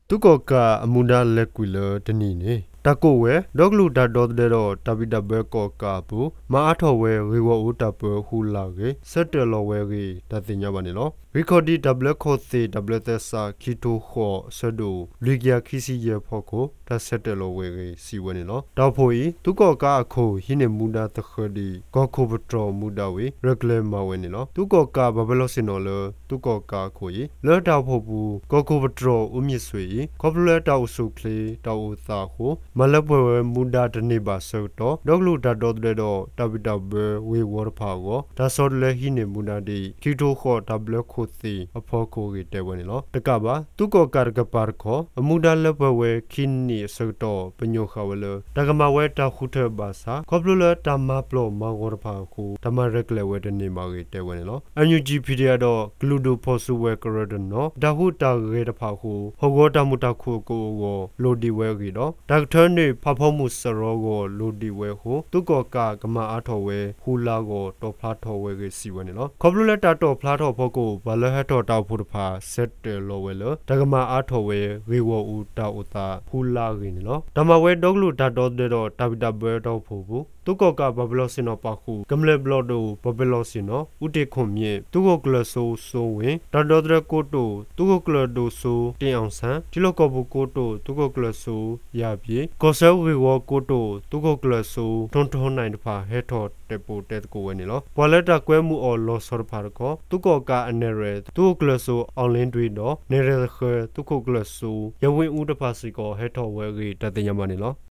သူကောကအမူဒါလက်ကွေလတနီနေတကိုဝဲဒေါကလူတာဒေါ်တဲ့တော့တပိတဘဲကောကာဘူးမအားထော်ဝဲရေဝဦးတပဟူလာကေဆက်တယ်လော်ဝဲကေတသိညာပါနေလောရီကော်ဒီဒဘလခေါ်စီဒဘလသက်စာခီတိုခေါ်ဆဒိုလူဂီယာခီစီရဖို့ကိုတဆက်တယ်လော်ဝဲကေစီဝဲနေလောတောက်ဖို့ဤသူကောကအခုဟိနေမူဒါတခဒီကောခိုဘတော်မူဒါဝေရက်လေမဝဲနေလောသူကောကဘဘလောစင်နော်လသူကောကခိုဤလောတောက်ဖို့ဘူးကောခိုဘတော်ဦးမြစ်ဆွေကောပလတောက်ဆုကလေတောက်သာဟုမလဘဝမူဒါတနေပါဆော့တော့ဒေါကလူတာဒေါ်တဲ့တော့တပိတဘဝေဝရဖာကိုဒါဆော့လေဟိနေမူဒါဒီခီတိုခေါ်ဒဘလခိုစီအဖို့ကိုကေတဲဝဲနေလောတကပါသူကောကာကပါခေါ်အမူဒါလဘဝဲခင်းနီဆော့တော့ပညိုခဝလတကမဝဲတာခုထဘာစာကောပလတမပလောမဝရဖာကိုတမရက်လေဝဲတနေမာကေတဲဝဲနေလောအန်ယူဂျီပီဒီယာတော့ဂလူဒိုဖော်ဆူဝဲကရဒနော်ဒါဟုတာရေတဖာကိုဟောဂောတမူတခုကိုလိုဒီဝဲကေတော့ဒေါက်တာနေဖဖမှုစရောကိုလိုဒီဝဲဟုသူကောကမအားထော်ဝဲဟူလာကိုတော့ဖလားထော်ဝဲကေစီဝဲနေလောကောပလတာတော့ဖလားထော်ဖို့ကိုဘာလဟတ်တော့တောက်ဖို့တဖာဆက်တယ်လောဝဲလောတကမအားထော်ဝဲရေဝဦးတာဥတာဟူလာကေနေလောဓမ္မဝဲဒေါကလူတာတော့တဲ့တော့တပိတဘဲတော့ဖို့ဘူးသူကောကဘဘလောစင်တော့ပါခုကမလေဘလောဒိုဘဘလောစင်နော်ဥတေခွန်မြေသူကောကလဆိုဝင်တာတော့တဲ့ကိုတိုသူကောကလဒိုဆိုတင်အောင်ဆန်းဒီလောကဘူကိုတိုသူကောကလဆိုရပြေကောဆဲဝေဝကိုတိုသူကောကလဆိုထွန်းထွန်းနိုင်တဖာဟဲထော်တေပိုတဲကိုဝဲနေလောဘွာလက်တာကွဲမှုအော်လောဆော်ဖာကောသူကောကအနေရသူကောကလဆိုအွန်လိုင်းတွေတော့နေရခသူကောကလဆိုရဝင်းဦးတဖာစီကောဟဲထော်ဝဲကြီးတတဲ့ညမနေလော